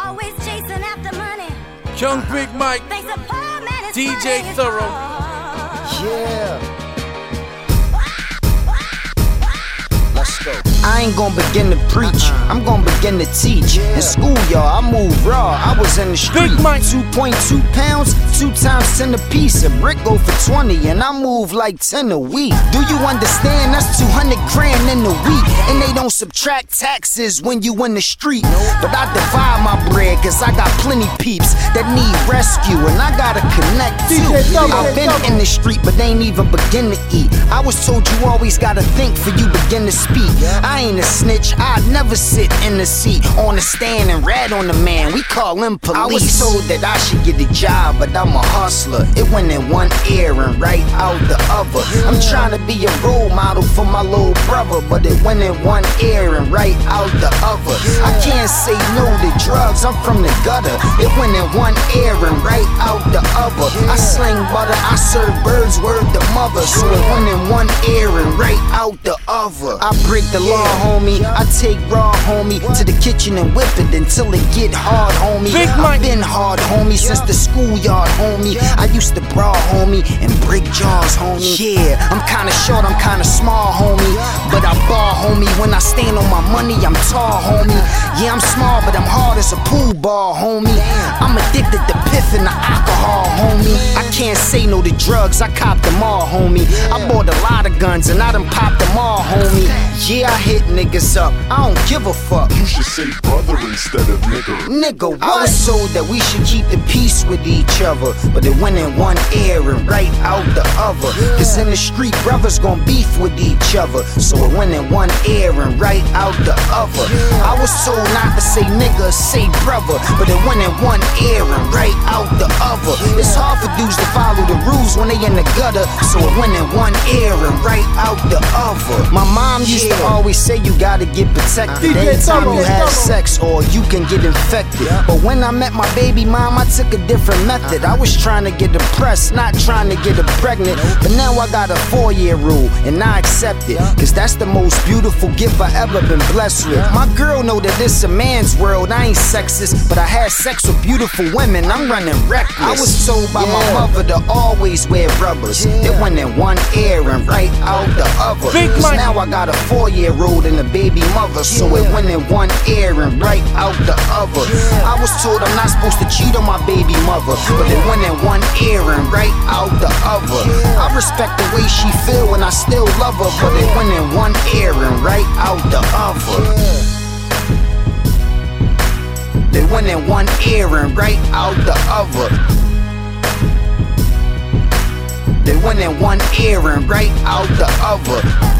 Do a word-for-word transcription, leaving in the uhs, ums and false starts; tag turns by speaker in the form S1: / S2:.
S1: always chasing after money.
S2: Young Big Mike,
S1: Thinks a poor man is
S2: D J
S1: funny.
S2: Thorough.
S3: Yeah. Let's go. I ain't gonna begin to preach, I'm gonna begin to teach. In school, y'all, I moved raw, I was in the street.
S2: Big Mike.
S3: two point two pounds, two times ten a piece. A brick go for twenty, and I move like ten a week. Do you understand? That's two hundred grand in a week. And they don't subtract taxes when you in the street. But I divide my bread, cause I got plenty peeps that need rescue, and I gotta connect too. I've been in the street, but they ain't even begin to eat. I was told you always gotta think for you begin to speak. I ain't a snitch, I'd never sit in the seat on the stand and rat on the man, we call him police. I was told that I should get a job, but I'm a hustler. It went in one ear and right out the other. I'm trying to be a role model for my little brother, but it went in one ear and right out the other. I can't say no to drugs, I'm from the gutter. It went in one ear and right out the other. I sling butter, I serve birds, word to mother. So it went in one ear and right out the other. I break the law, homie, I take raw, homie, to the kitchen and whip it until it get hard, homie. I've been hard, homie, since the schoolyard, homie. I used to brawl, homie, and break jaws, homie. Yeah, I'm kinda short, I'm kinda small, homie, but I ball, homie. When I stand on my money, I'm tall, homie. Yeah, I'm small, but I'm hard as a pool ball, homie. I'm addicted to piff and the alcohol, homie. I can't say no to drugs, I copped them all, homie. I bought a lot of guns and I done popped them all, homie. Yeah, I hit niggas up, I don't give a fuck.
S4: You should say brother instead of nigga.
S3: Nigga, what? I was told that we should keep the peace with each other, but it went in one ear and right out the other. Cause in the street, brothers gon' beef with each other, so it went in one ear and right out the other. I was told not to say nigga, say brother, but it went in one ear and right out the other. It's hard for dudes to follow the rules when they in the gutter, so it went in one ear and right out the other. My mom used to always say you gotta get protected anytime you have sex or you can get infected. But when I met my baby mom, I took a different method. I was trying to get her pressed, not trying to get her pregnant. But now I got a four-year rule, and I accept it, cause that's the most beautiful gift I ever been blessed with. My girl know that this a man's world, I ain't sexist, but I had sex with beautiful women, I'm running reckless. I was told by my mother to always wear rubbers. It went in one ear and right out the other. Cause now I got a four-year-old and a baby mother, so it went in one ear and right out the other. I was told I'm not supposed to cheat on my baby mother, but it went in one ear and right out the other. I respect the way she feel and I still love her, but it went in one ear and right out the other. They went in one ear and right out the other. They went in one ear and right out the other.